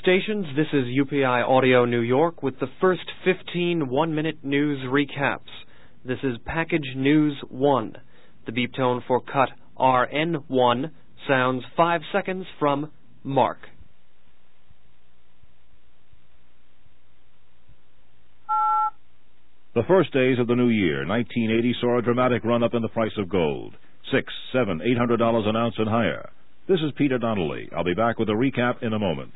stations, this is UPI Audio New York with the first 15 one-minute news recaps. This is Package News 1. The beep tone for cut RN1 sounds 5 seconds from Mark. The first days of the new year, 1980, saw a dramatic run-up in the price of gold. $600, $700, $800 an ounce and higher. This is Peter Donnelly. I'll be back with a recap in a moment.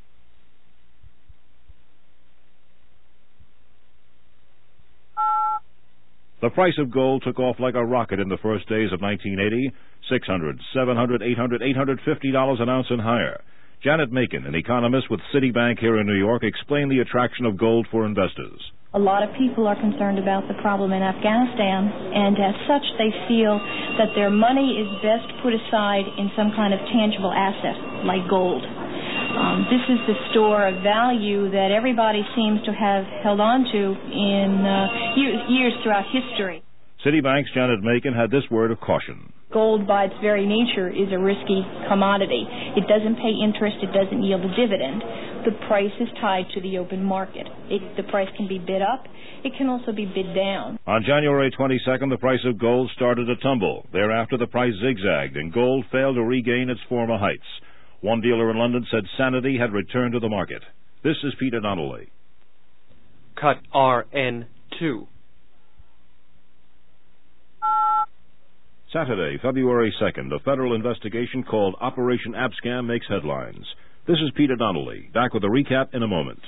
The price of gold took off like a rocket in the first days of 1980. $600, $700, $800, $850 an ounce and higher. Janet Makin, an economist with Citibank here in New York, explained the attraction of gold for investors. A lot of people are concerned about the problem in Afghanistan, and as such they feel that their money is best put aside in some kind of tangible asset, like gold. This is the store of value that everybody seems to have held on to in years throughout history. Citibank's Janet Makin had this word of caution. Gold, by its very nature, is a risky commodity. It doesn't pay interest. It doesn't yield a dividend. The price is tied to the open market. The price can be bid up. It can also be bid down. On January 22nd, the price of gold started to tumble. Thereafter, the price zigzagged, and gold failed to regain its former heights. One dealer in London said sanity had returned to the market. This is Peter Donnelly. Cut RN2. Saturday, February 2nd, a federal investigation called Operation Abscam makes headlines. This is Peter Donnelly, back with a recap in a moment.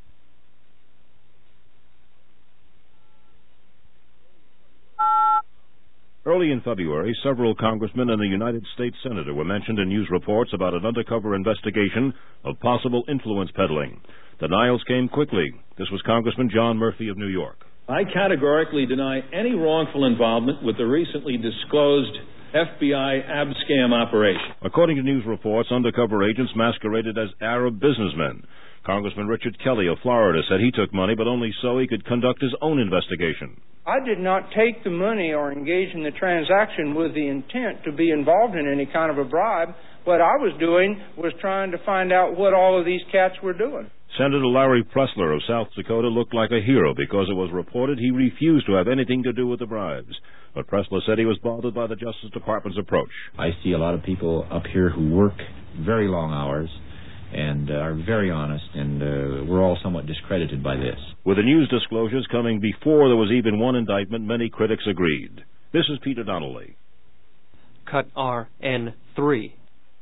Early in February, several congressmen and a United States senator were mentioned in news reports about an undercover investigation of possible influence peddling. Denials came quickly. This was Congressman John Murphy of New York. I categorically deny any wrongful involvement with the recently disclosed FBI Abscam operation. According to news reports, undercover agents masqueraded as Arab businessmen. Congressman Richard Kelly of Florida said he took money, but only so he could conduct his own investigation. I did not take the money or engage in the transaction with the intent to be involved in any kind of a bribe. What I was doing was trying to find out what all of these cats were doing. Senator Larry Pressler of South Dakota looked like a hero because it was reported he refused to have anything to do with the bribes. But Pressler said he was bothered by the Justice Department's approach. I see a lot of people up here who work very long hours and are very honest, and we're all somewhat discredited by this. With the news disclosures coming before there was even one indictment, many critics agreed. This is Peter Donnelly. Cut RN3.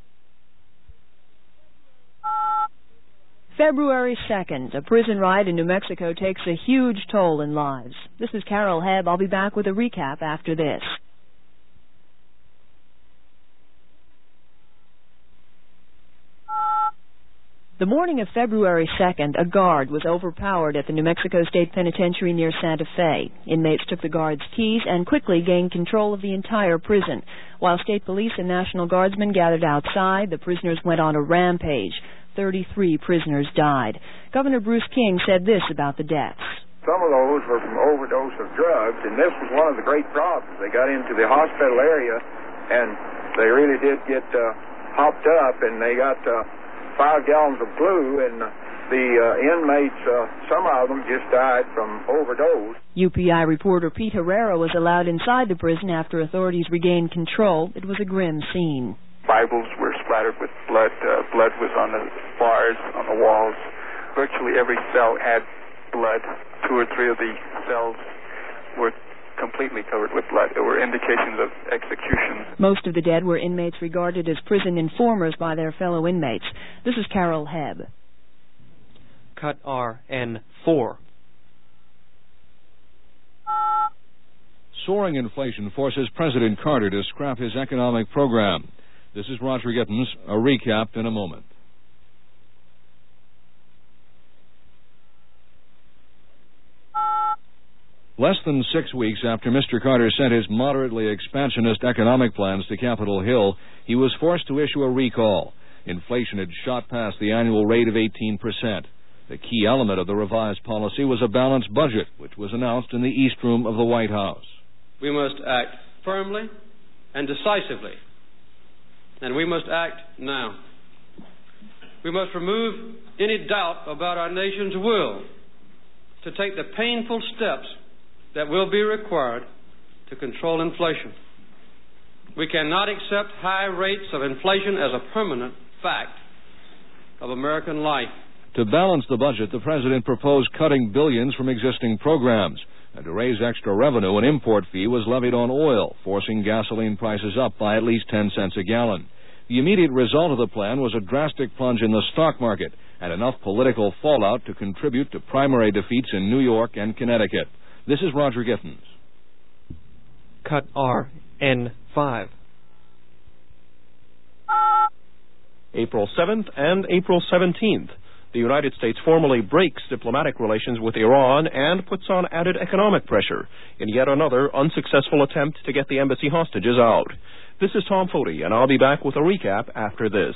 February 2nd, a prison riot in New Mexico takes a huge toll in lives. This is Carol Hebb. I'll be back with a recap after this. The morning of February 2nd, a guard was overpowered at the New Mexico State Penitentiary near Santa Fe. Inmates took the guard's keys and quickly gained control of the entire prison. While state police and National Guardsmen gathered outside, the prisoners went on a rampage. 33 prisoners died. Governor Bruce King said this about the deaths. Some of those were from overdose of drugs, and this was one of the great problems. They got into the hospital area, and they really did get hopped up, and they got 5 gallons of glue, and the inmates, some of them just died from overdose. UPI reporter Pete Herrera was allowed inside the prison after authorities regained control. It was a grim scene. Bibles were splattered with blood. Blood was on the bars, on the walls. Virtually every cell had blood. 2 or 3 of the cells were completely covered with blood. There were indications of execution. Most of the dead were inmates regarded as prison informers by their fellow inmates. This is Carol Hebb. Cut RN4. Soaring inflation forces President Carter to scrap his economic program. This is Roger Gittins, a recap in a moment. Less than 6 weeks after Mr. Carter sent his moderately expansionist economic plans to Capitol Hill, he was forced to issue a recall. Inflation had shot past the annual rate of 18%. The key element of the revised policy was a balanced budget, which was announced in the East Room of the White House. We must act firmly and decisively, and we must act now. we must remove any doubt about our nation's will to take the painful steps that will be required to control inflation. We cannot accept high rates of inflation as a permanent fact of American life. To balance the budget, the president proposed cutting billions from existing programs. And to raise extra revenue, an import fee was levied on oil, forcing gasoline prices up by at least 10 cents a gallon. The immediate result of the plan was a drastic plunge in the stock market and enough political fallout to contribute to primary defeats in New York and Connecticut. This is Roger Gittins. Cut RN5. April 7th and April 17th. The United States formally breaks diplomatic relations with Iran and puts on added economic pressure in yet another unsuccessful attempt to get the embassy hostages out. This is Tom Foti, and I'll be back with a recap after this.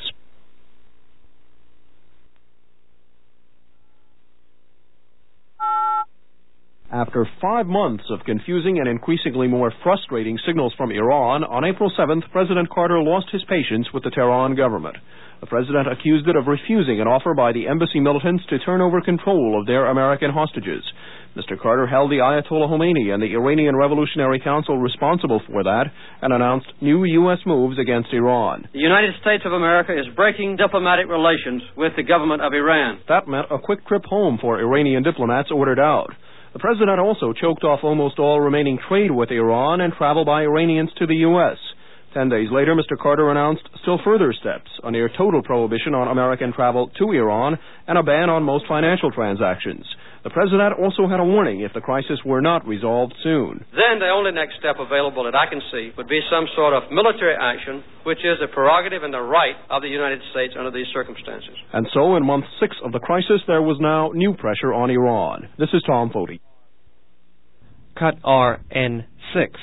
After 5 months of confusing and increasingly more frustrating signals from Iran, on April 7th, President Carter lost his patience with the Tehran government. The president accused it of refusing an offer by the embassy militants to turn over control of their American hostages. Mr. Carter held the Ayatollah Khomeini and the Iranian Revolutionary Council responsible for that and announced new U.S. moves against Iran. The United States of America is breaking diplomatic relations with the government of Iran. That meant a quick trip home for Iranian diplomats ordered out. The president also choked off almost all remaining trade with Iran and travel by Iranians to the U.S. 10 days later, Mr. Carter announced still further steps, a near total prohibition on American travel to Iran and a ban on most financial transactions. The president also had a warning if the crisis were not resolved soon. Then the only next step available that I can see would be some sort of military action, which is a prerogative and the right of the United States under these circumstances. And so in month 6 of the crisis, there was now new pressure on Iran. This is Tom Foti. Cut RN6.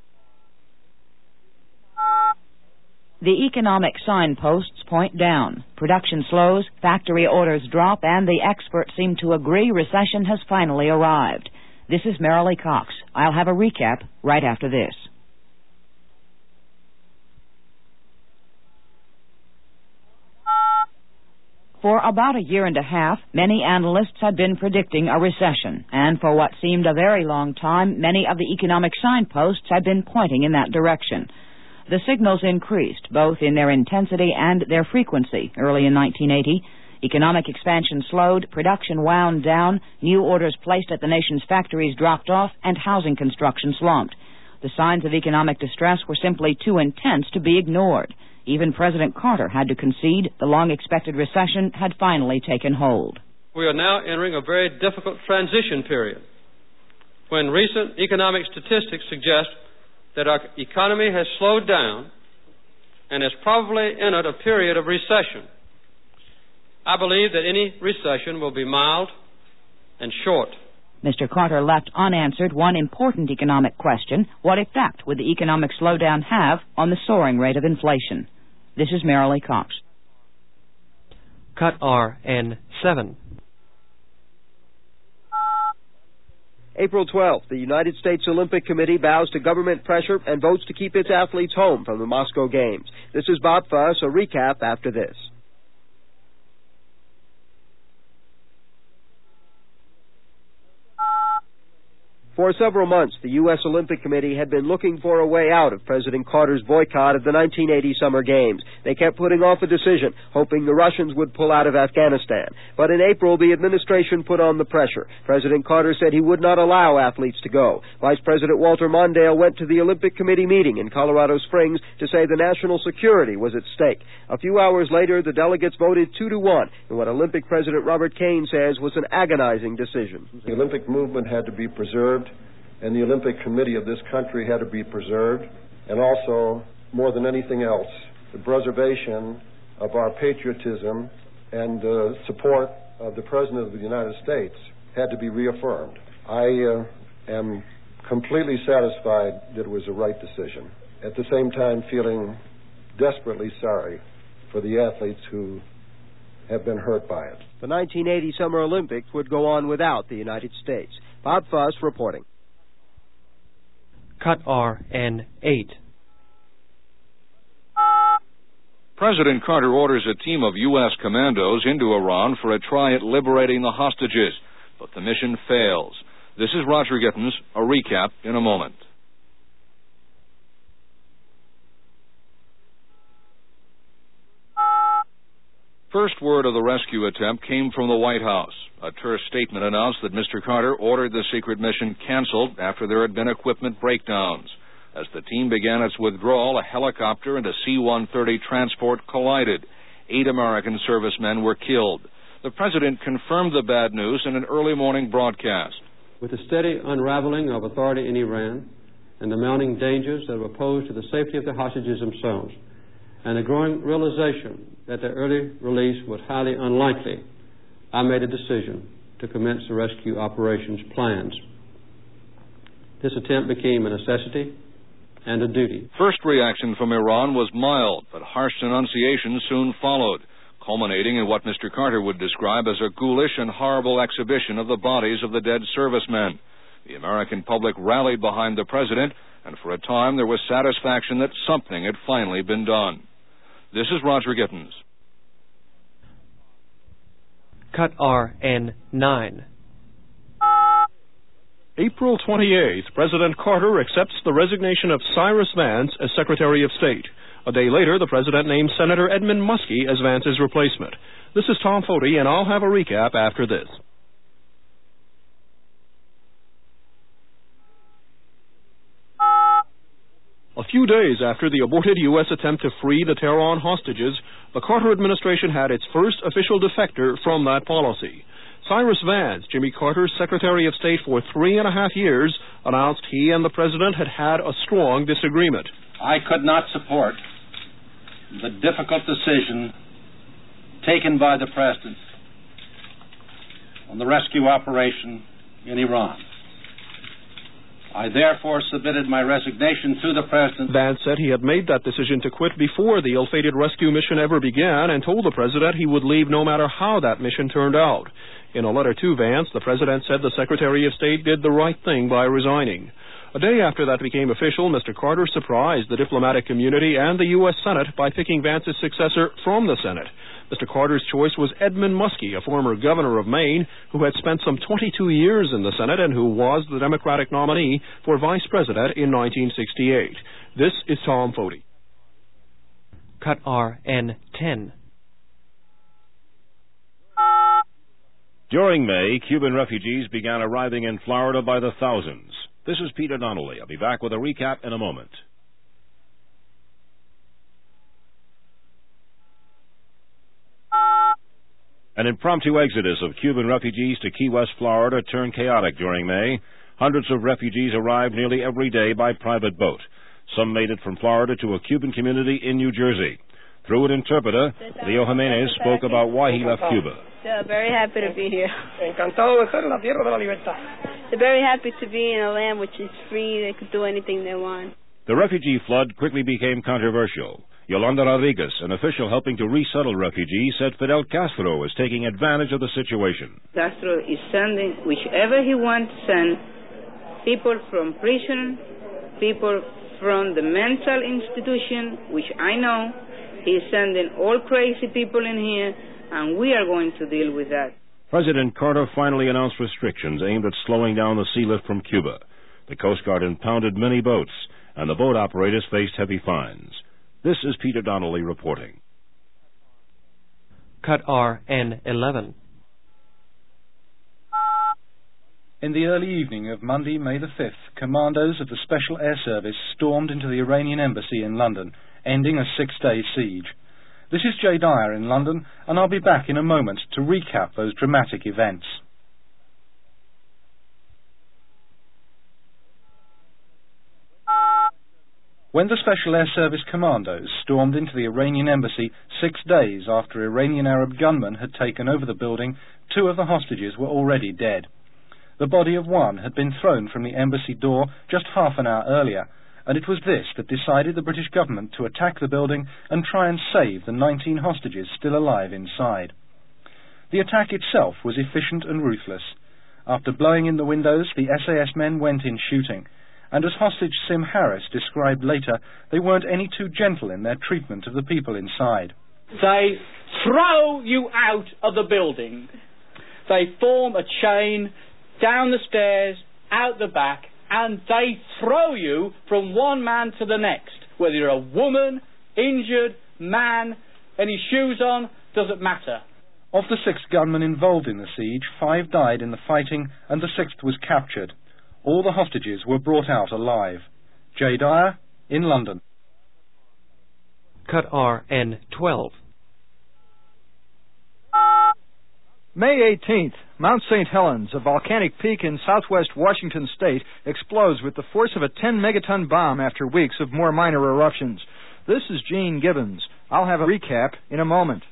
The economic signposts point down. Production slows, factory orders drop, and the experts seem to agree recession has finally arrived. This is Marilee Cox. I'll have a recap right after this. For about a year and a half, many analysts had been predicting a recession, and for what seemed a very long time, many of the economic signposts had been pointing in that direction. The signals increased, both in their intensity and their frequency, early in 1980. Economic expansion slowed, production wound down, new orders placed at the nation's factories dropped off, and housing construction slumped. The signs of economic distress were simply too intense to be ignored. Even President Carter had to concede the long-expected recession had finally taken hold. We are now entering a very difficult transition period, when recent economic statistics suggest that our economy has slowed down and has probably entered a period of recession. I believe that any recession will be mild and short. Mr. Carter left unanswered one important economic question: what effect would the economic slowdown have on the soaring rate of inflation? This is Marilee Cox. Cut RN7. April 12th, the United States Olympic Committee bows to government pressure and votes to keep its athletes home from the Moscow Games. This is Bob Fuss, a recap after this. For several months, the U.S. Olympic Committee had been looking for a way out of President Carter's boycott of the 1980 Summer Games. They kept putting off a decision, hoping the Russians would pull out of Afghanistan. But in April, the administration put on the pressure. President Carter said he would not allow athletes to go. Vice President Walter Mondale went to the Olympic Committee meeting in Colorado Springs to say the national security was at stake. A few hours later, the delegates voted 2-1 in what Olympic President Robert Kane says was an agonizing decision. The Olympic movement had to be preserved, and the Olympic Committee of this country had to be preserved, and also, more than anything else, the preservation of our patriotism and the support of the President of the United States had to be reaffirmed. I am completely satisfied that it was the right decision, at the same time feeling desperately sorry for the athletes who have been hurt by it. The 1980 Summer Olympics would go on without the United States. Bob Fuss reporting. Cut RN8. President Carter orders a team of U.S. commandos into Iran for a try at liberating the hostages, but the mission fails. This is Roger Gittins. A recap in a moment. First word of the rescue attempt came from the White House. A terse statement announced that Mr. Carter ordered the secret mission canceled after there had been equipment breakdowns. As the team began its withdrawal, a helicopter and a C-130 transport collided. 8 American servicemen were killed. The president confirmed the bad news in an early morning broadcast. With the steady unraveling of authority in Iran and the mounting dangers that were posed to the safety of the hostages themselves, and the growing realization that their early release was highly unlikely, I made a decision to commence the rescue operations plans. This attempt became a necessity and a duty. First reaction from Iran was mild, but harsh denunciations soon followed, culminating in what Mr. Carter would describe as a ghoulish and horrible exhibition of the bodies of the dead servicemen. The American public rallied behind the president, and for a time there was satisfaction that something had finally been done. This is Roger Gittins. Cut RN9. April 28th, President Carter accepts the resignation of Cyrus Vance as Secretary of State. A day later, the President named Senator Edmund Muskie as Vance's replacement. This is Tom Foti, and I'll have a recap after this. A few days after the aborted U.S. attempt to free the Tehran hostages, the Carter administration had its first official defector from that policy. Cyrus Vance, Jimmy Carter's Secretary of State for 3.5 years, announced he and the President had had a strong disagreement. I could not support the difficult decision taken by the President on the rescue operation in Iran. I therefore submitted my resignation to the President. Vance said he had made that decision to quit before the ill-fated rescue mission ever began and told the President he would leave no matter how that mission turned out. In a letter to Vance, the President said the Secretary of State did the right thing by resigning. A day after that became official, Mr. Carter surprised the diplomatic community and the U.S. Senate by picking Vance's successor from the Senate. Mr. Carter's choice was Edmund Muskie, a former governor of Maine who had spent some 22 years in the Senate and who was the Democratic nominee for vice president in 1968. This is Tom Foti. Cut RN10. During May, Cuban refugees began arriving in Florida by the thousands. This is Peter Donnelly. I'll be back with a recap in a moment. An impromptu exodus of Cuban refugees to Key West, Florida turned chaotic during May. Hundreds of refugees arrived nearly every day by private boat. Some made it from Florida to a Cuban community in New Jersey. Through an interpreter, Leo Jimenez spoke about why he left Cuba. Very happy to be here. Encantado de ser la tierra de la libertad. They're very happy to be in a land which is free. They could do anything they want. The refugee flood quickly became controversial. Yolanda Rodriguez, an official helping to resettle refugees, said Fidel Castro is taking advantage of the situation. Castro is sending whichever he wants to send, people from prison, people from the mental institution, which I know. He's sending all crazy people in here, and we are going to deal with that. President Carter finally announced restrictions aimed at slowing down the sea lift from Cuba. The Coast Guard impounded many boats, and the boat operators faced heavy fines. This is Peter Donnelly reporting. Cut RN11. In the early evening of Monday, May the 5th, commandos of the Special Air Service stormed into the Iranian embassy in London, ending a 6-day siege. This is Jay Dyer in London, and I'll be back in a moment to recap those dramatic events. When the Special Air Service commandos stormed into the Iranian embassy 6 days after Iranian Arab gunmen had taken over the building, 2 of the hostages were already dead. The body of one had been thrown from the embassy door just half an hour earlier, and it was this that decided the British government to attack the building and try and save the 19 hostages still alive inside. The attack itself was efficient and ruthless. After blowing in the windows, the SAS men went in shooting, and as hostage Sim Harris described later, they weren't any too gentle in their treatment of the people inside. They throw you out of the building. They form a chain down the stairs, out the back, and they throw you from one man to the next. Whether you're a woman, injured, man, any shoes on, doesn't matter. Of the 6 gunmen involved in the siege, 5 died in the fighting and the 6th was captured. All the hostages were brought out alive. Jay Dyer, in London. Cut RN 12. May 18th, Mount St. Helens, a volcanic peak in southwest Washington state, explodes with the force of a 10-megaton bomb after weeks of more minor eruptions. This is Gene Gibbons. I'll have a recap in a moment.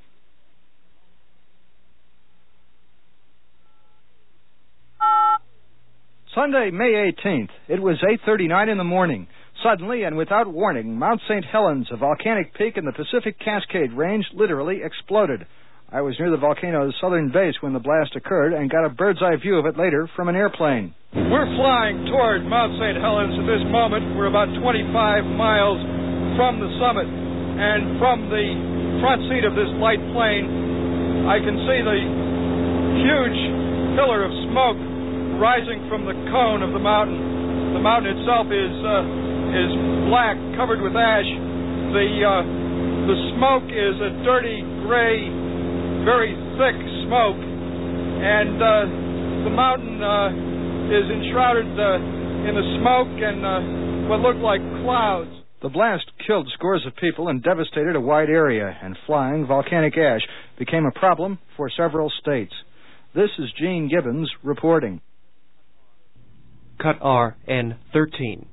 Sunday, May 18th. It was 8:39 in the morning. Suddenly and without warning, Mount St. Helens, a volcanic peak in the Pacific Cascade Range, literally exploded. I was near the volcano's southern base when the blast occurred and got a bird's-eye view of it later from an airplane. We're flying toward Mount St. Helens at this moment. We're about 25 miles from the summit, and from the front seat of this light plane, I can see the huge pillar of smoke rising from the cone of the mountain. The mountain itself is black, covered with ash. The smoke is a dirty gray, very thick smoke, and the mountain is enshrouded in the smoke and what looked like clouds. The blast killed scores of people and devastated a wide area, and flying volcanic ash became a problem for several states. This is Gene Gibbons reporting. Cut RN 13.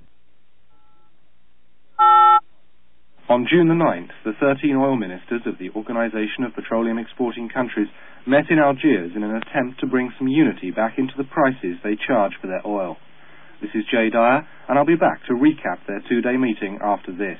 On June the 9th, the 13 oil ministers of the Organization of Petroleum Exporting Countries met in Algiers in an attempt to bring some unity back into the prices they charge for their oil. This is Jay Dyer, and I'll be back to recap their 2-day meeting after this.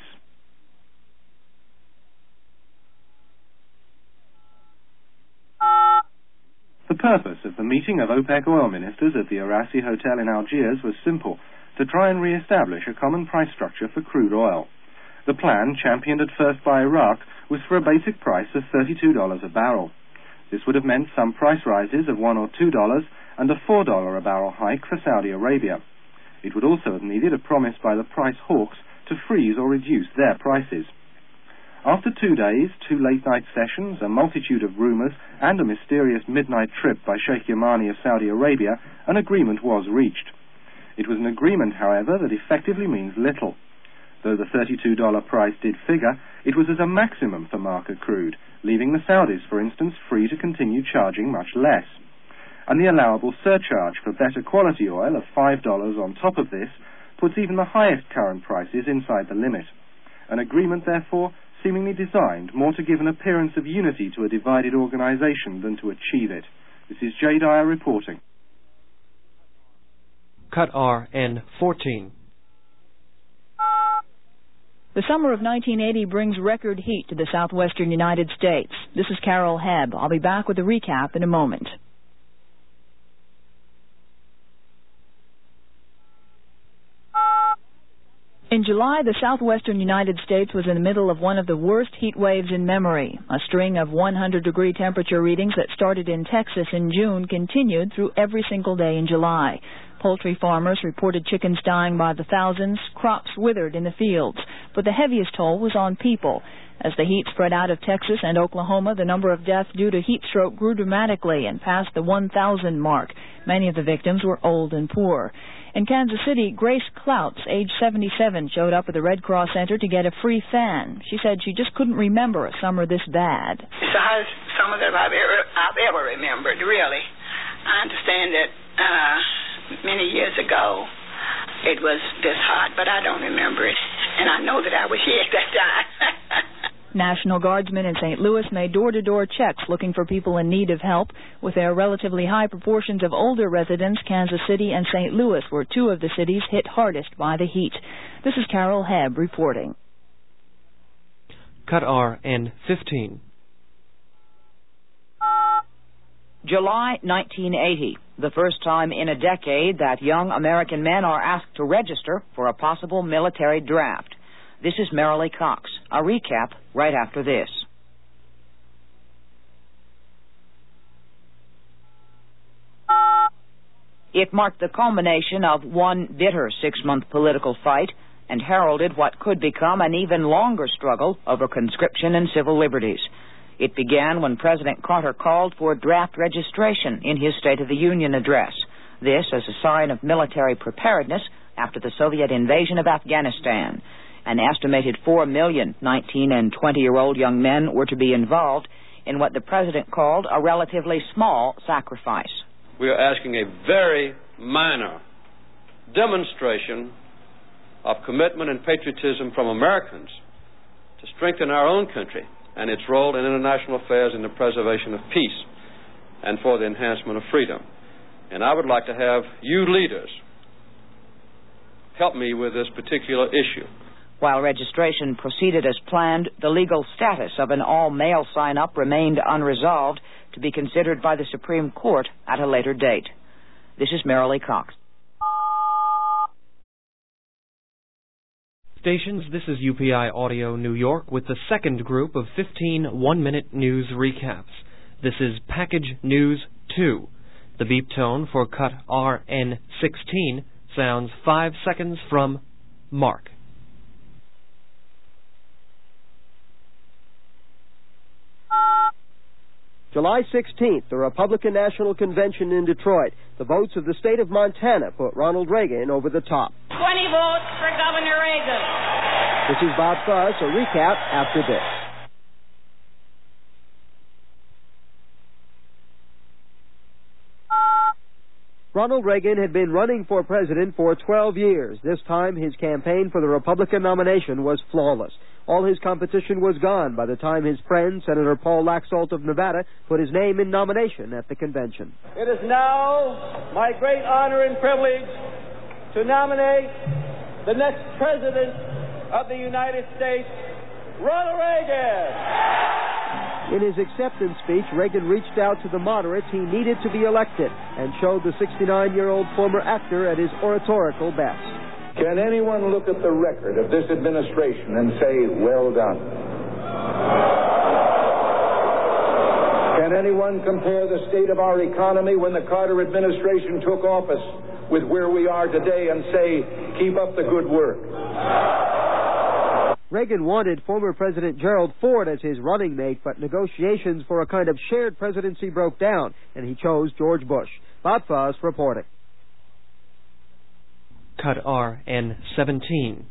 The purpose of the meeting of OPEC oil ministers at the Arassi Hotel in Algiers was simple: to try and re-establish a common price structure for crude oil. The plan, championed at first by Iraq, was for a basic price of $32 a barrel. This would have meant some price rises of $1 or $2 and a $4 a barrel hike for Saudi Arabia. It would also have needed a promise by the price hawks to freeze or reduce their prices. After 2 days, 2 late-night sessions, a multitude of rumours, and a mysterious midnight trip by Sheikh Yamani of Saudi Arabia, an agreement was reached. It was an agreement, however, that effectively means little. Though the $32 price did figure, it was as a maximum for market crude, leaving the Saudis, for instance, free to continue charging much less. And the allowable surcharge for better quality oil of $5 on top of this puts even the highest current prices inside the limit. An agreement, therefore, seemingly designed more to give an appearance of unity to a divided organization than to achieve it. This is Jay Dyer reporting. Cut RN 14. The summer of 1980 brings record heat to the southwestern United States. This is Carol Hebb. I'll be back with a recap in a moment. In July, the southwestern United States was in the middle of one of the worst heat waves in memory. A string of 100-degree temperature readings that started in Texas in June continued through every single day in July. Poultry farmers reported chickens dying by the thousands, crops withered in the fields. But the heaviest toll was on people. As the heat spread out of Texas and Oklahoma, the number of deaths due to heat stroke grew dramatically and passed the 1,000 mark. Many of the victims were old and poor. In Kansas City, Grace Clouts, age 77, showed up at the Red Cross Center to get a free fan. She said she just couldn't remember a summer this bad. It's the hottest summer that I've ever remembered, really. I understand that many years ago it was this hot, but I don't remember it. And I know that I was here at that time. National Guardsmen in St. Louis made door-to-door checks looking for people in need of help. With their relatively high proportions of older residents, Kansas City and St. Louis were 2 of the cities hit hardest by the heat. This is Carol Hebb reporting. Cut RN 15. July 1980. The first time in a decade that young American men are asked to register for a possible military draft. This is Marilee Cox. A recap right after this. It marked the culmination of one bitter 6-month political fight and heralded what could become an even longer struggle over conscription and civil liberties. It began when President Carter called for draft registration in his State of the Union address. This as a sign of military preparedness after the Soviet invasion of Afghanistan. An estimated 4 million 19- and 20-year-old young men were to be involved in what the president called a relatively small sacrifice. We are asking a very minor demonstration of commitment and patriotism from Americans to strengthen our own country and its role in international affairs in the preservation of peace and for the enhancement of freedom. And I would like to have you leaders help me with this particular issue. While registration proceeded as planned, the legal status of an all-male sign-up remained unresolved to be considered by the Supreme Court at a later date. This is Marilee Cox. Stations, this is UPI Audio New York with the second group of 15 one-minute news recaps. This is Package News 2. The beep tone for cut RN16 sounds 5 seconds from Mark. July 16th, the Republican National Convention in Detroit. The votes of the state of Montana put Ronald Reagan over the top. 20 votes for Governor Reagan. This is Bob Fuss, a recap after this. Ronald Reagan had been running for president for 12 years. This time, his campaign for the Republican nomination was flawless. All his competition was gone by the time his friend, Senator Paul Laxalt of Nevada, put his name in nomination at the convention. It is now my great honor and privilege to nominate the next president of the United States, Ronald Reagan. In his acceptance speech, Reagan reached out to the moderates he needed to be elected and showed the 69-year-old former actor at his oratorical best. Can anyone look at the record of this administration and say, well done? Can anyone compare the state of our economy when the Carter administration took office with where we are today and say, keep up the good work? Reagan wanted former President Gerald Ford as his running mate, but negotiations for a kind of shared presidency broke down, and he chose George Bush. Bob Fuss reporting. Cut RN17.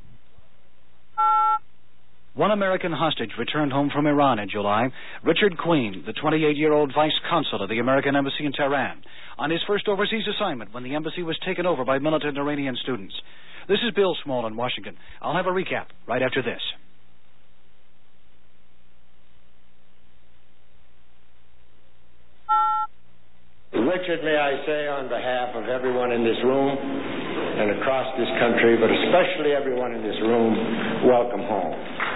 One American hostage returned home from Iran in July, Richard Queen, the 28-year-old vice consul of the American embassy in Tehran, on his first overseas assignment when the embassy was taken over by militant Iranian students. This is Bill Small in Washington. I'll have a recap right after this. Richard, may I say on behalf of everyone in this room and across this country, but especially everyone in this room, welcome home.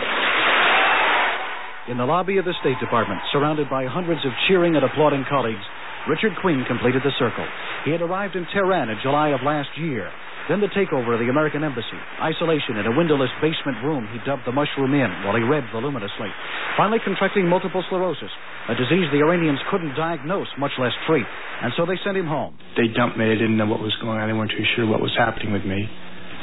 In the lobby of the State Department, surrounded by hundreds of cheering and applauding colleagues, Richard Queen completed the circle. He had arrived in Tehran in July of last year. Then the takeover of the American embassy, isolation in a windowless basement room he dubbed the Mushroom Inn while he read voluminously. Finally contracting multiple sclerosis, a disease the Iranians couldn't diagnose, much less treat, and so they sent him home. They dumped me. They didn't know what was going on. They weren't too sure what was happening with me.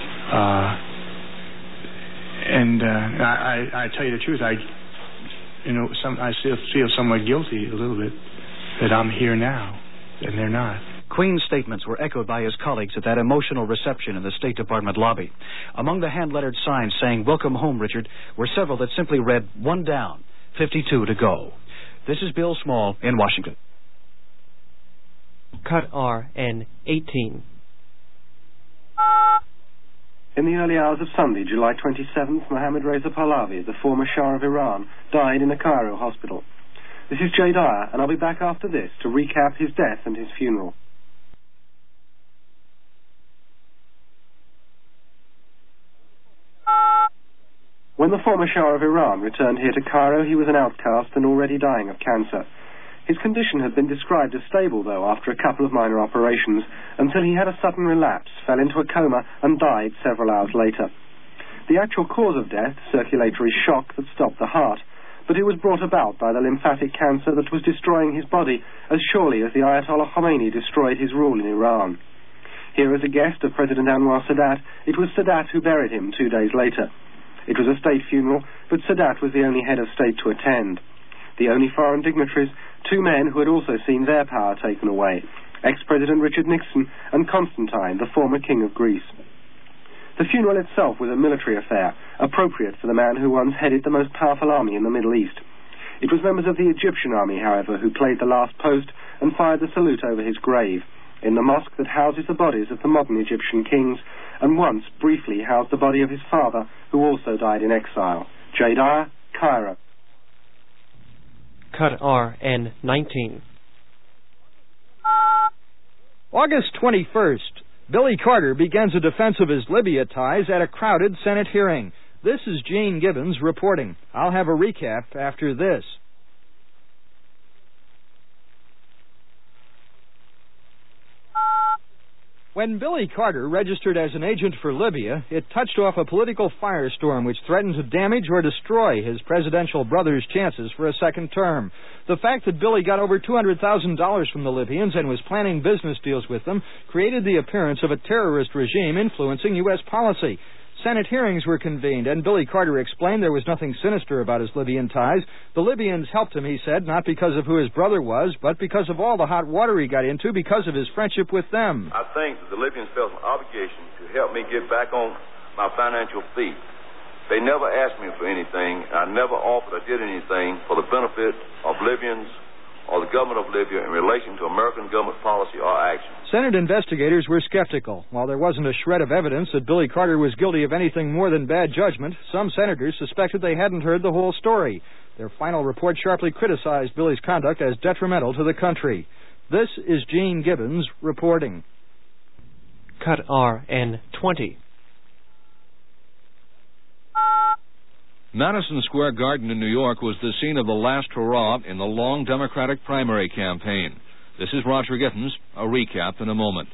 I tell you the truth, I still feel somewhat guilty a little bit that I'm here now, and they're not. Queen's statements were echoed by his colleagues at that emotional reception in the State Department lobby. Among the hand-lettered signs saying, "Welcome home, Richard," were several that simply read, "1 down, 52 to go." This is Bill Small in Washington. Cut RN18. In the early hours of Sunday, July 27th, Mohammad Reza Pahlavi, the former Shah of Iran, died in a Cairo hospital. This is Jay Dyer, and I'll be back after this to recap his death and his funeral. When the former Shah of Iran returned here to Cairo, he was an outcast and already dying of cancer. His condition had been described as stable, though, after a couple of minor operations, until he had a sudden relapse, fell into a coma, and died several hours later. The actual cause of death, circulatory shock that stopped the heart, but it was brought about by the lymphatic cancer that was destroying his body as surely as the Ayatollah Khomeini destroyed his rule in Iran. Here as a guest of President Anwar Sadat, it was Sadat who buried him 2 days later. It was a state funeral, but Sadat was the only head of state to attend. The only foreign dignitaries, two men who had also seen their power taken away, ex-President Richard Nixon and Constantine, the former king of Greece. The funeral itself was a military affair, appropriate for the man who once headed the most powerful army in the Middle East. It was members of the Egyptian army, however, who played the last post and fired the salute over his grave, in the mosque that houses the bodies of the modern Egyptian kings, and once briefly housed the body of his father, who also died in exile. J. Dyer, Cairo. Cut RN 19. August 21st. Billy Carter begins a defense of his Libya ties at a crowded Senate hearing. This is Gene Gibbons reporting. I'll have a recap after this. When Billy Carter registered as an agent for Libya, it touched off a political firestorm which threatened to damage or destroy his presidential brother's chances for a second term. The fact that Billy got over $200,000 from the Libyans and was planning business deals with them created the appearance of a terrorist regime influencing U.S. policy. Senate hearings were convened, and Billy Carter explained there was nothing sinister about his Libyan ties. The Libyans helped him, he said, not because of who his brother was, but because of all the hot water he got into because of his friendship with them. I think the Libyans felt an obligation to help me get back on my financial feet. They never asked me for anything. I never offered or did anything for the benefit of Libyans or the government of Libya in relation to American government policy or action. Senate investigators were skeptical. While there wasn't a shred of evidence that Billy Carter was guilty of anything more than bad judgment, some senators suspected they hadn't heard the whole story. Their final report sharply criticized Billy's conduct as detrimental to the country. This is Gene Gibbons reporting. Cut RN 20. Madison Square Garden in New York was the scene of the last hurrah in the long Democratic primary campaign. This is Roger Gittins. A recap in a moment.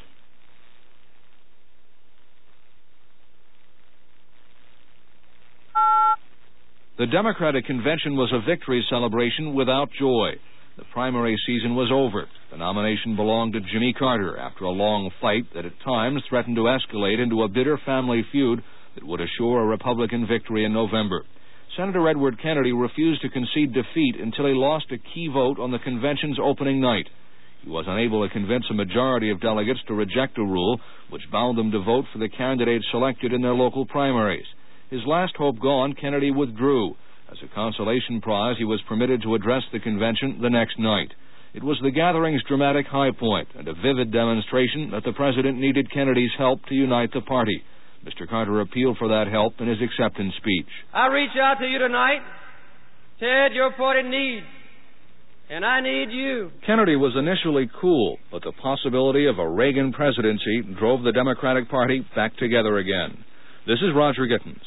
The Democratic convention was a victory celebration without joy. The primary season was over. The nomination belonged to Jimmy Carter after a long fight that at times threatened to escalate into a bitter family feud that would assure a Republican victory in November. Senator Edward Kennedy refused to concede defeat until he lost a key vote on the convention's opening night. He was unable to convince a majority of delegates to reject a rule which bound them to vote for the candidates selected in their local primaries. His last hope gone, Kennedy withdrew. As a consolation prize, he was permitted to address the convention the next night. It was the gathering's dramatic high point and a vivid demonstration that the president needed Kennedy's help to unite the party. Mr. Carter appealed for that help in his acceptance speech. I reach out to you tonight. Ted, your party needs, and I need you. Kennedy was initially cool, but the possibility of a Reagan presidency drove the Democratic Party back together again. This is Roger Gittins.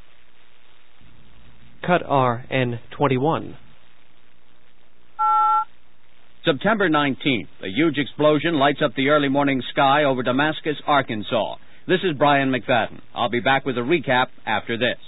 Cut RN 21. September 19th, a huge explosion lights up the early morning sky over Damascus, Arkansas. This is Brian McFadden. I'll be back with a recap after this.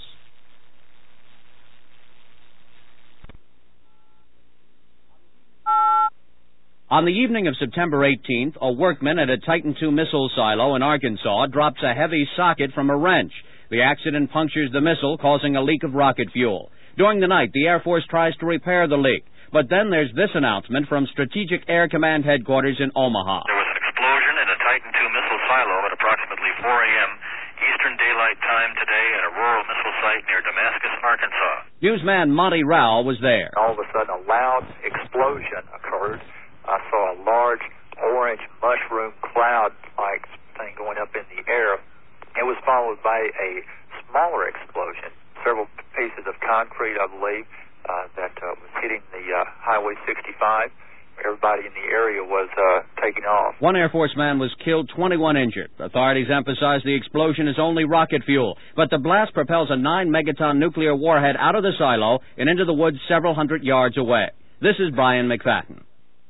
On the evening of September 18th, a workman at a Titan II missile silo in Arkansas drops a heavy socket from a wrench. The accident punctures the missile, causing a leak of rocket fuel. During the night, the Air Force tries to repair the leak. But then there's this announcement from Strategic Air Command Headquarters in Omaha. There was an explosion in a Titan II missile silo at approximately 4 a.m. Eastern Daylight Time today at a rural missile site near Damascus, Arkansas. Newsman Monty Rowell was there. All of a sudden, a loud explosion occurred. I saw a large orange mushroom cloud-like thing going up in the air. It was followed by a smaller explosion, several pieces of concrete, I believe, that was hitting the Highway 65. Everybody in the area was taking off. One Air Force man was killed, 21 injured. Authorities emphasize the explosion is only rocket fuel, but the blast propels a 9-megaton nuclear warhead out of the silo and into the woods several hundred yards away. This is Brian McFadden.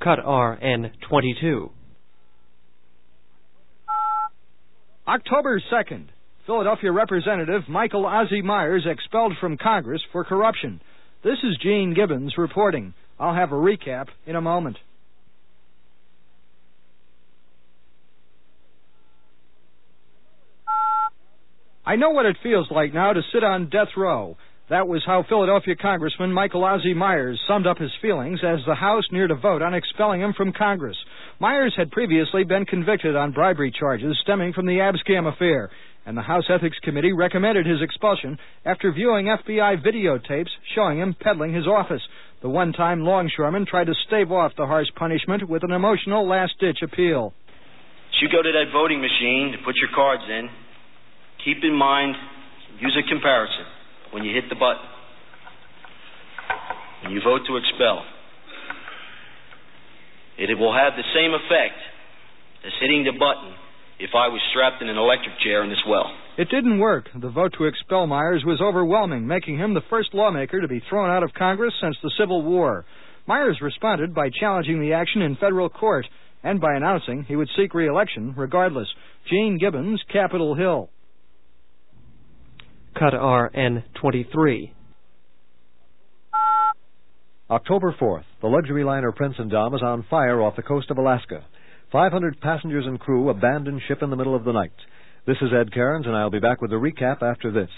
Cut RN 22. October 2nd. Philadelphia Representative Michael Ozzie Myers expelled from Congress for corruption. This is Gene Gibbons reporting. I'll have a recap in a moment. I know what it feels like now to sit on death row. That was how Philadelphia Congressman Michael Ozzie Myers summed up his feelings as the House neared a vote on expelling him from Congress. Myers had previously been convicted on bribery charges stemming from the Abscam affair, and the House Ethics Committee recommended his expulsion after viewing FBI videotapes showing him peddling his office. The one-time longshoreman tried to stave off the harsh punishment with an emotional last-ditch appeal. You go to that voting machine to put your cards in. Keep in mind, use a comparison when you hit the button. When you vote to expel, it will have the same effect as hitting the button if I was strapped in an electric chair in this well. It didn't work. The vote to expel Myers was overwhelming, making him the first lawmaker to be thrown out of Congress since the Civil War. Myers responded by challenging the action in federal court and by announcing he would seek re-election regardless. Gene Gibbons, Capitol Hill. Cut RN 23. October 4th, the luxury liner Prince and Dom is on fire off the coast of Alaska. 500 passengers and crew abandoned ship in the middle of the night. This is Ed Cairns, and I'll be back with a recap after this.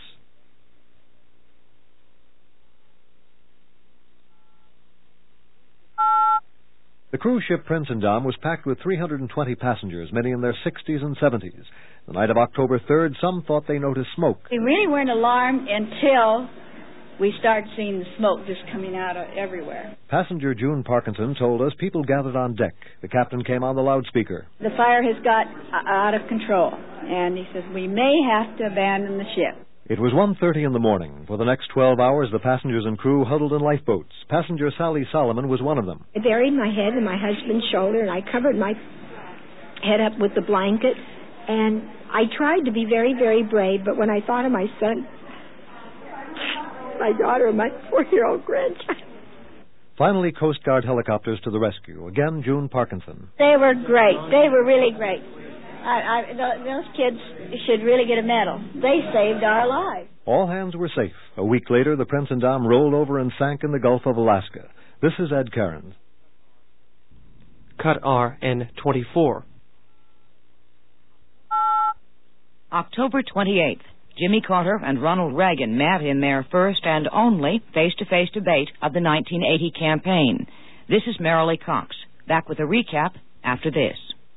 The cruise ship Prince and Dom was packed with 320 passengers, many in their 60s and 70s. The night of October 3rd, some thought they noticed smoke. We really weren't alarmed until we started seeing the smoke just coming out of everywhere. Passenger June Parkinson told us people gathered on deck. The captain came on the loudspeaker. The fire has got out of control, and he says we may have to abandon the ship. It was 1:30 in the morning. For the next 12 hours, the passengers and crew huddled in lifeboats. Passenger Sally Solomon was one of them. I buried my head in my husband's shoulder, and I covered my head up with the blanket, and I tried to be very, very brave, but when I thought of my son, my daughter, and my 4-year-old grandchild. Finally, Coast Guard helicopters to the rescue. Again, June Parkinson. They were great. They were really great. Those kids should really get a medal. They saved our lives. All hands were safe. A week later, the Prince and Dom rolled over and sank in the Gulf of Alaska. This is Ed Cairns. Cut RN 24. October 28th. Jimmy Carter and Ronald Reagan met in their first and only face-to-face debate of the 1980 campaign. This is Marilee Cox. Back with a recap after this.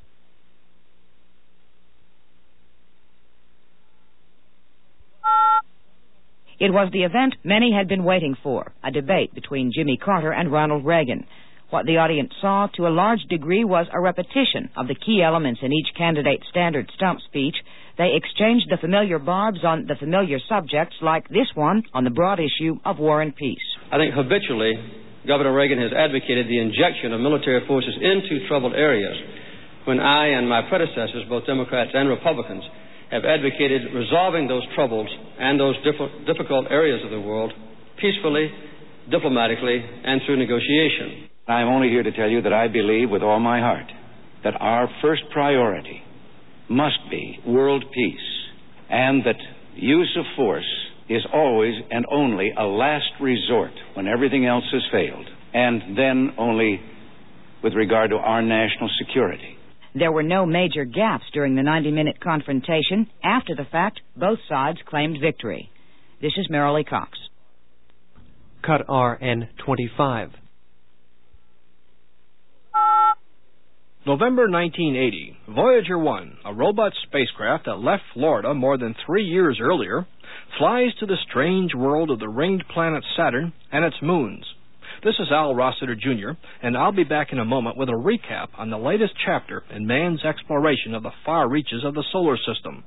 It was the event many had been waiting for, a debate between Jimmy Carter and Ronald Reagan. What the audience saw to a large degree was a repetition of the key elements in each candidate's standard stump speech. They exchanged the familiar barbs on the familiar subjects, like this one on the broad issue of war and peace. I think habitually Governor Reagan has advocated the injection of military forces into troubled areas, when I and my predecessors, both Democrats and Republicans, have advocated resolving those troubles and those difficult areas of the world peacefully, diplomatically, and through negotiation. I'm only here to tell you that I believe with all my heart that our first priority must be world peace, and that use of force is always and only a last resort when everything else has failed, and then only with regard to our national security. There were no major gaps during the 90-minute confrontation. After the fact, both sides claimed victory. This is Marilee Cox. Cut RN 25. November 1980, Voyager 1, a robot spacecraft that left Florida more than 3 years earlier, flies to the strange world of the ringed planet Saturn and its moons. This is Al Rossiter, Jr., and I'll be back in a moment with a recap on the latest chapter in man's exploration of the far reaches of the solar system.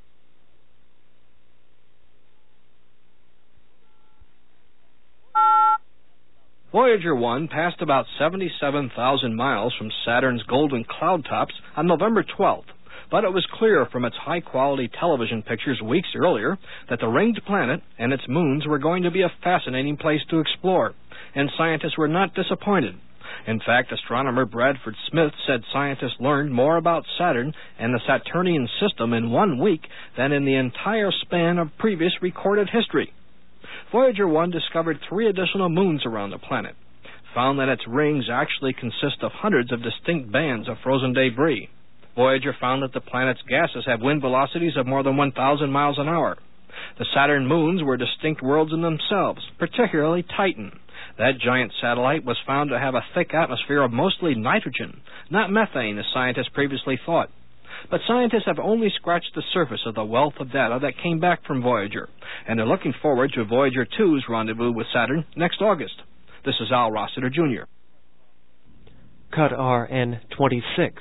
Voyager 1 passed about 77,000 miles from Saturn's golden cloud tops on November 12th, but it was clear from its high-quality television pictures weeks earlier that the ringed planet and its moons were going to be a fascinating place to explore, and scientists were not disappointed. In fact, astronomer Bradford Smith said scientists learned more about Saturn and the Saturnian system in 1 week than in the entire span of previous recorded history. Voyager 1 discovered 3 additional moons around the planet, found that its rings actually consist of hundreds of distinct bands of frozen debris. Voyager found that the planet's gases have wind velocities of more than 1,000 miles an hour. The Saturn moons were distinct worlds in themselves, particularly Titan. That giant satellite was found to have a thick atmosphere of mostly nitrogen, not methane as scientists previously thought. But scientists have only scratched the surface of the wealth of data that came back from Voyager, and they're looking forward to Voyager 2's rendezvous with Saturn next August. This is Al Rossiter, Jr. Cut RN 26.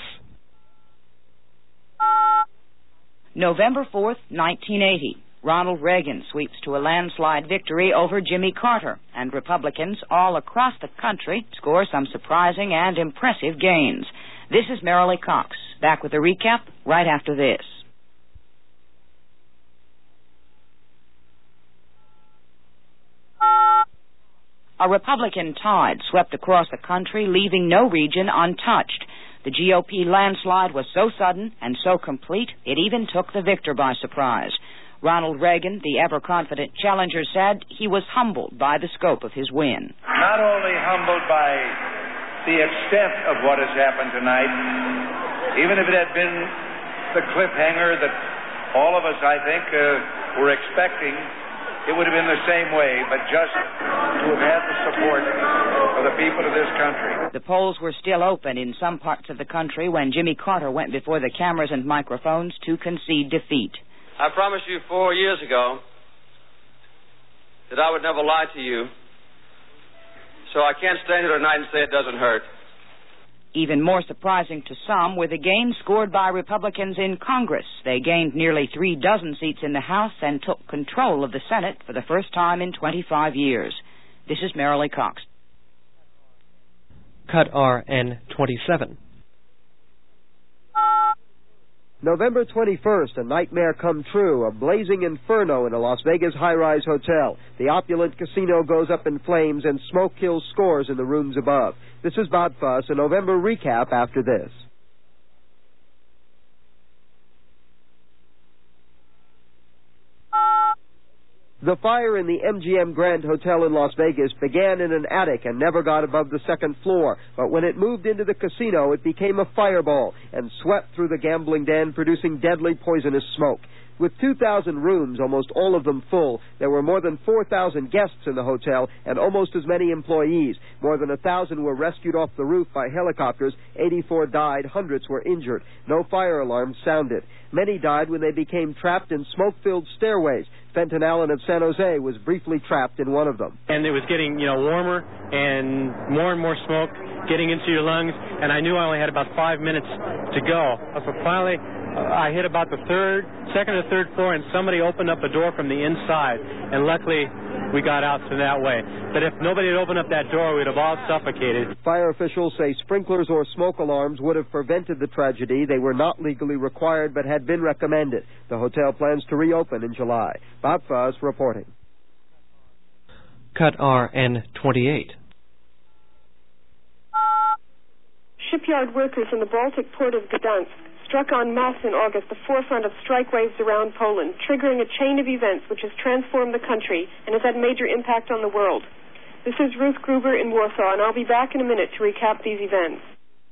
November 4th, 1980. Ronald Reagan sweeps to a landslide victory over Jimmy Carter, and Republicans all across the country score some surprising and impressive gains. This is Marilee Cox, back with a recap right after this. A Republican tide swept across the country, leaving no region untouched. The GOP landslide was so sudden and so complete, it even took the victor by surprise. Ronald Reagan, the ever-confident challenger, said he was humbled by the scope of his win. Not only humbled by the extent of what has happened tonight, even if it had been the cliffhanger that all of us, I think, were expecting, it would have been the same way, but just to have had the support of the people of this country. The polls were still open in some parts of the country when Jimmy Carter went before the cameras and microphones to concede defeat. I promised you 4 years ago that I would never lie to you, so I can't stand here tonight and say it doesn't hurt. Even more surprising to some were the gains scored by Republicans in Congress. They gained nearly 36 seats in the House and took control of the Senate for the first time in 25 years. This is Marilee Cox. Cut RN 27. November 21st, a nightmare come true, a blazing inferno in a Las Vegas high-rise hotel. The opulent casino goes up in flames and smoke kills scores in the rooms above. This is Bob Fuss, a November recap after this. The fire in the MGM Grand Hotel in Las Vegas began in an attic and never got above the second floor. But when it moved into the casino, it became a fireball and swept through the gambling den, producing deadly poisonous smoke. With 2,000 rooms, almost all of them full, there were more than 4,000 guests in the hotel and almost as many employees. More than 1,000 were rescued off the roof by helicopters. 84 died. Hundreds were injured. No fire alarms sounded. Many died when they became trapped in smoke-filled stairways. Fenton Allen of San Jose was briefly trapped in one of them. And it was getting, warmer and more smoke getting into your lungs, and I knew I only had about 5 minutes to go. So finally, I hit about the second or third floor, and somebody opened up a door from the inside, and luckily we got out through that way. But if nobody had opened up that door, we'd have all suffocated. Fire officials say sprinklers or smoke alarms would have prevented the tragedy. They were not legally required, but had been recommended. The hotel plans to reopen in July. Bob Fuss reporting. Cut RN 28. Shipyard workers in the Baltic port of Gdansk struck en masse in August the forefront of strike waves around Poland, triggering a chain of events which has transformed the country and has had major impact on the world. This is Ruth Gruber in Warsaw, and I'll be back in a minute to recap these events.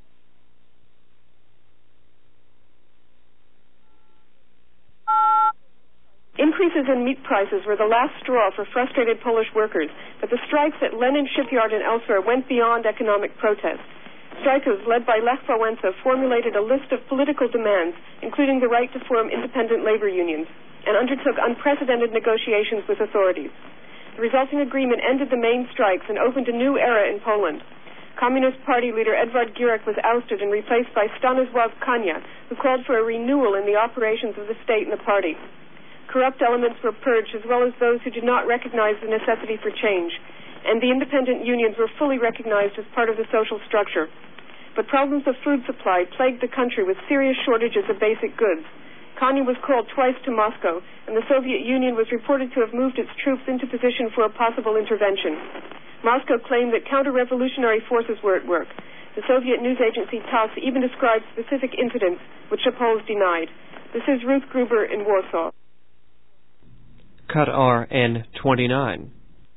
Increases in meat prices were the last straw for frustrated Polish workers, but the strikes at Lenin Shipyard and elsewhere went beyond economic protest. Strikers led by Lech Wałęsa formulated a list of political demands, including the right to form independent labor unions, and undertook unprecedented negotiations with authorities. The resulting agreement ended the main strikes and opened a new era in Poland. Communist Party leader Edward Gierek was ousted and replaced by Stanisław Kania, who called for a renewal in the operations of the state and the party. Corrupt elements were purged, as well as those who did not recognize the necessity for change, and the independent unions were fully recognized as part of the social structure. But problems of food supply plagued the country with serious shortages of basic goods. Konya was called twice to Moscow, and the Soviet Union was reported to have moved its troops into position for a possible intervention. Moscow claimed that counter-revolutionary forces were at work. The Soviet news agency TASS even described specific incidents, which the Poles denied. This is Ruth Gruber in Warsaw. Cut RN 29.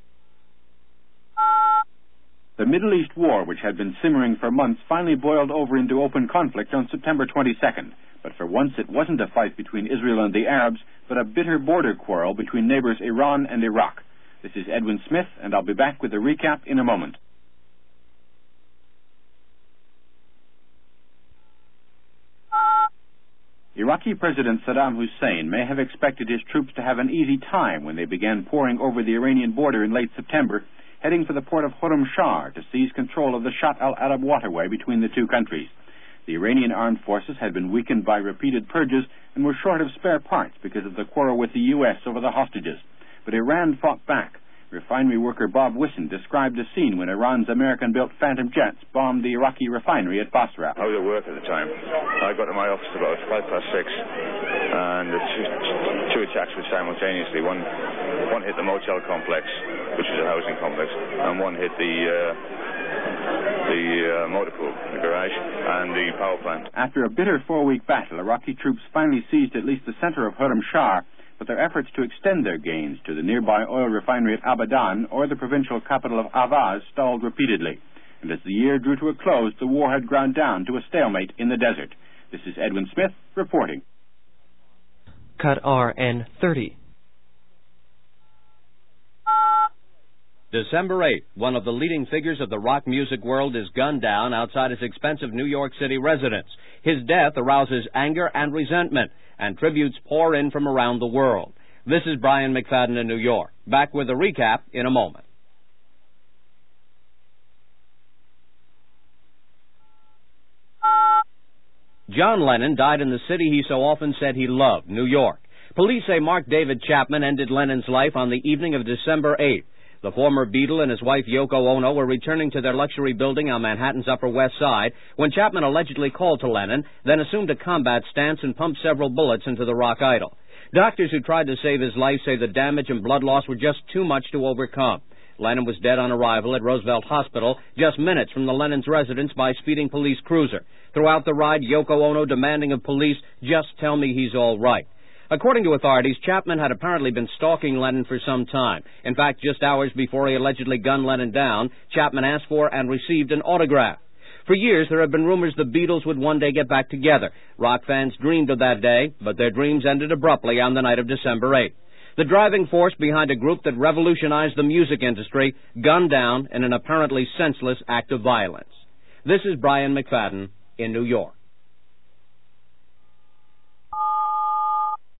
The Middle East war, which had been simmering for months, finally boiled over into open conflict on September 22nd. But for once it wasn't a fight between Israel and the Arabs, but a bitter border quarrel between neighbors Iran and Iraq. This is Edwin Smith, and I'll be back with a recap in a moment. Iraqi President Saddam Hussein may have expected his troops to have an easy time when they began pouring over the Iranian border in late September, heading for the port of Khorramshahr to seize control of the Shatt al-Arab waterway between the two countries. The Iranian armed forces had been weakened by repeated purges and were short of spare parts because of the quarrel with the U.S. over the hostages. But Iran fought back. Refinery worker Bob Wisson described a scene when Iran's American-built Phantom jets bombed the Iraqi refinery at Basra. I was at work at the time. I got to my office about 6:05, and the two attacks were simultaneously. One hit the motel complex, which is a housing complex, and one hit the motor pool, the garage, and the power plant. After a bitter 4-week battle, Iraqi troops finally seized at least the center of Khorramshahr, but their efforts to extend their gains to the nearby oil refinery at Abadan or the provincial capital of Avaz stalled repeatedly. And as the year drew to a close, the war had ground down to a stalemate in the desert. This is Edwin Smith reporting. Cut RN 30. December 8th, one of the leading figures of the rock music world is gunned down outside his expensive New York City residence. His death arouses anger and resentment, and tributes pour in from around the world. This is Brian McFadden in New York. Back with a recap in a moment. John Lennon died in the city he so often said he loved, New York. Police say Mark David Chapman ended Lennon's life on the evening of December 8th. The former Beatle and his wife Yoko Ono were returning to their luxury building on Manhattan's Upper West Side when Chapman allegedly called to Lennon, then assumed a combat stance and pumped several bullets into the rock idol. Doctors who tried to save his life say the damage and blood loss were just too much to overcome. Lennon was dead on arrival at Roosevelt Hospital, just minutes from the Lennon's residence by speeding police cruiser. Throughout the ride, Yoko Ono demanding of police, "Just tell me he's all right." According to authorities, Chapman had apparently been stalking Lennon for some time. In fact, just hours before he allegedly gunned Lennon down, Chapman asked for and received an autograph. For years, there have been rumors the Beatles would one day get back together. Rock fans dreamed of that day, but their dreams ended abruptly on the night of December 8th. The driving force behind a group that revolutionized the music industry, gunned down in an apparently senseless act of violence. This is Brian McFadden in New York.